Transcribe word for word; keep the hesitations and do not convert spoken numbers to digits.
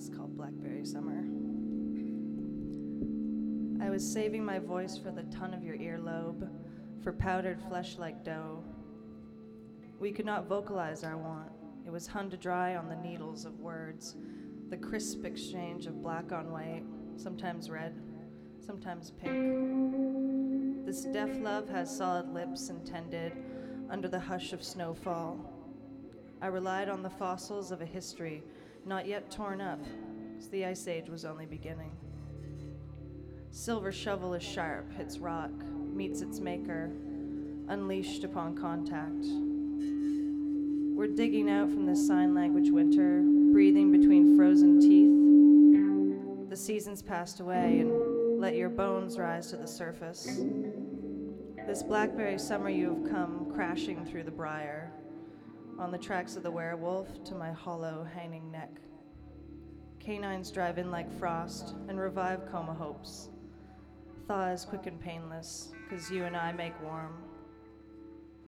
is called Blackberry Summer. I was saving my voice for the ton of your earlobe, for powdered flesh like dough. We could not vocalize our want. It was hung to dry on the needles of words, the crisp exchange of black on white, sometimes red, sometimes pink. This deaf love has solid lips intended under the hush of snowfall. I relied on the fossils of a history not yet torn up, as the Ice Age was only beginning. Silver shovel is sharp, its rock meets its maker, unleashed upon contact. We're digging out from this sign language winter, breathing between frozen teeth. The seasons passed away, and let your bones rise to the surface. This blackberry summer you have come crashing through the briar, on the tracks of the werewolf to my hollow, hanging neck. Canines drive in like frost and revive coma hopes. Thaw is quick and painless, 'cause you and I make warm.